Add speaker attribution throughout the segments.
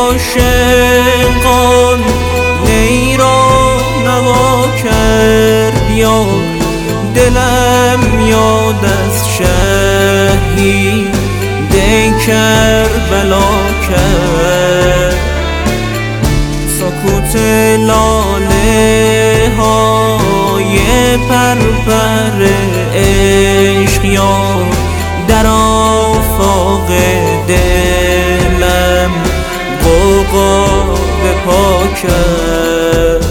Speaker 1: عاشقان نی را نوا کرد یا دلم یاد از شهید کربلا کرد. سکوت لاله های پرپر عشق یا در آفاق دلم غوغا به پا کرد.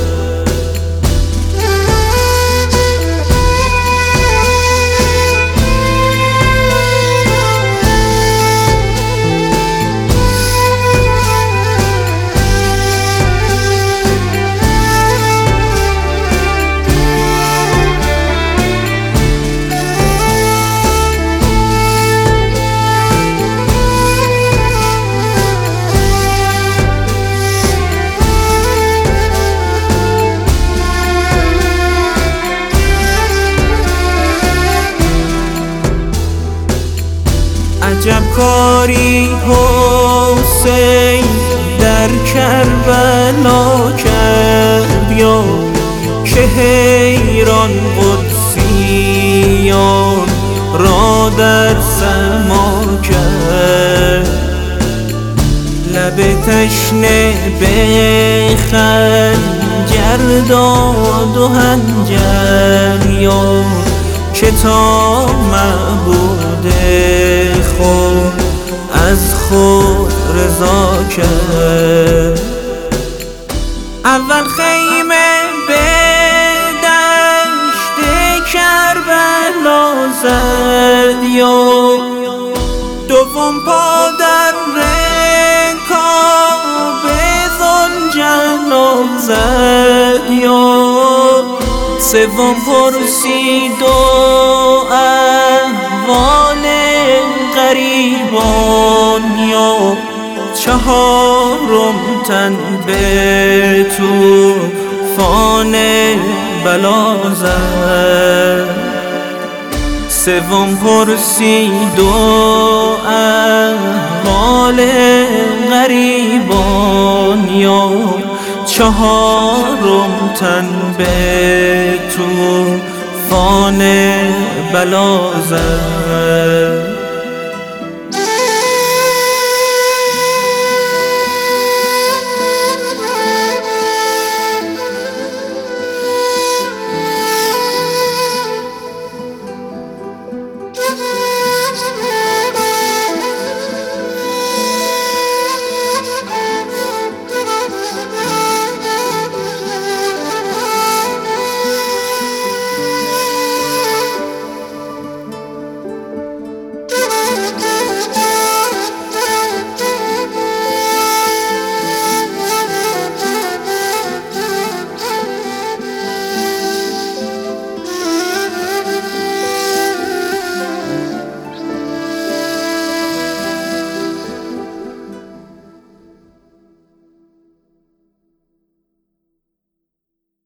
Speaker 1: عجب کاری حسین در کربلا کرد یا که حیران قدسیان را در سما کرد. لب تشنه به خنجر داد و هنجر یا که تا معبود خود از خود رضا کرد. اول خیمه به دشت کربلا زد یا دوم پا در رکاب ذوالجلال زد یا سوم پرسید و احوال غریبان یا چهارم تن به طوفان بلا زد. سوم پرسید و احوال غریبان یا چهارم تن به طوفان بلا زد.